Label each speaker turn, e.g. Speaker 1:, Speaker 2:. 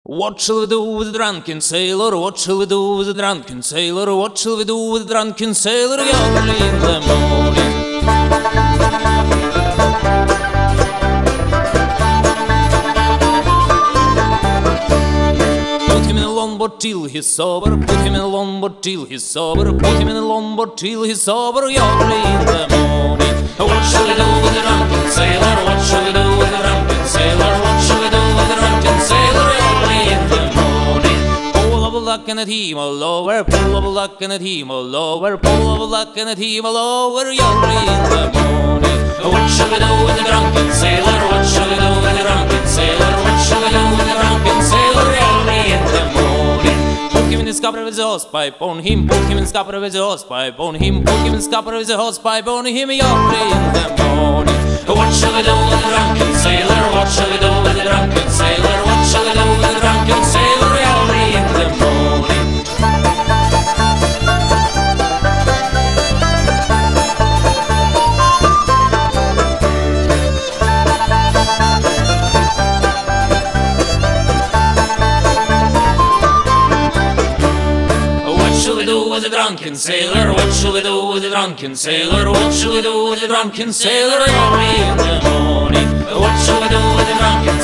Speaker 1: What shall we do with the drunken sailor? What shall we do with the drunken sailor? What shall we do with the drunken sailor early in the morning? Put him in a longboat till he's sober. Put him in a longboat till he's sober. Put him in a longboat till he's sober early in the morning. What shall we do with the drunken sailor? What shall we do with the drunken sailor? What shall we do with the drunken sailor early in the morning? Pull up a luck and at him all over. Pull up a luck and at him all over. Pull up a luck and at him all over early in the morning. What shall we do with the drunken sailor? What shall we do with the drunken sailor? What shall we do with the drunken sailor early in the morning? Put him in the scupper with the hosepipe on him. Put him in the scupper with the hosepipe on him. Put him in the scupper with the hosepipe on him early in the morning. What shall we do with the drunken sailor? What shall we do with the drunken sailor? What shall we do with the drunken sailor early in the morning? What shall we do with the drunken sailor? What shall we do with the drunken sailor? What shall we do with the drunken sailor early in the morning? What shall we do with the drunken